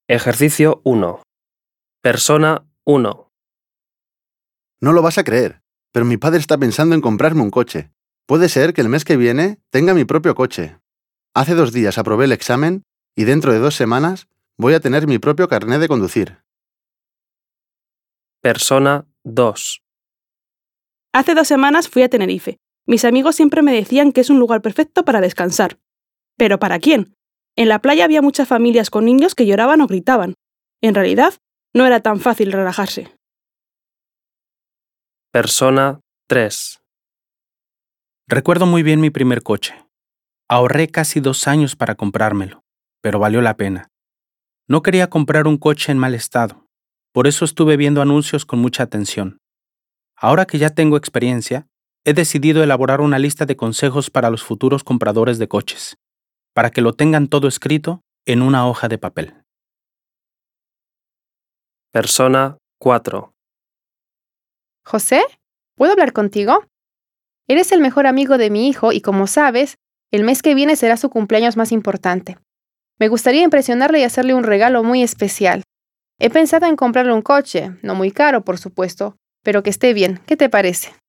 Ejercicio 1. Persona 1. No lo vas a creer, pero mi padre está pensando en comprarme un coche. Puede ser que el mes que viene tenga mi propio coche. Hace 2 días aprobé el examen y dentro de 2 semanas voy a tener mi propio carné de conducir. Persona 2. Hace 2 semanas fui a Tenerife. Mis amigos siempre me decían que es un lugar perfecto para descansar. ¿Pero para quién? En la playa había muchas familias con niños que lloraban o gritaban. En realidad, no era tan fácil relajarse. Persona 3. Recuerdo muy bien mi primer coche. Ahorré casi 2 años para comprármelo, pero valió la pena. No quería comprar un coche en mal estado, por eso estuve viendo anuncios con mucha atención. Ahora que ya tengo experiencia, he decidido elaborar una lista de consejos para los futuros compradores de coches, para que lo tengan todo escrito en una hoja de papel. Persona 4. José, ¿puedo hablar contigo? Eres el mejor amigo de mi hijo y como sabes, el mes que viene será su cumpleaños más importante. Me gustaría impresionarle y hacerle un regalo muy especial. He pensado en comprarle un coche, no muy caro, por supuesto, pero que esté bien. ¿Qué te parece?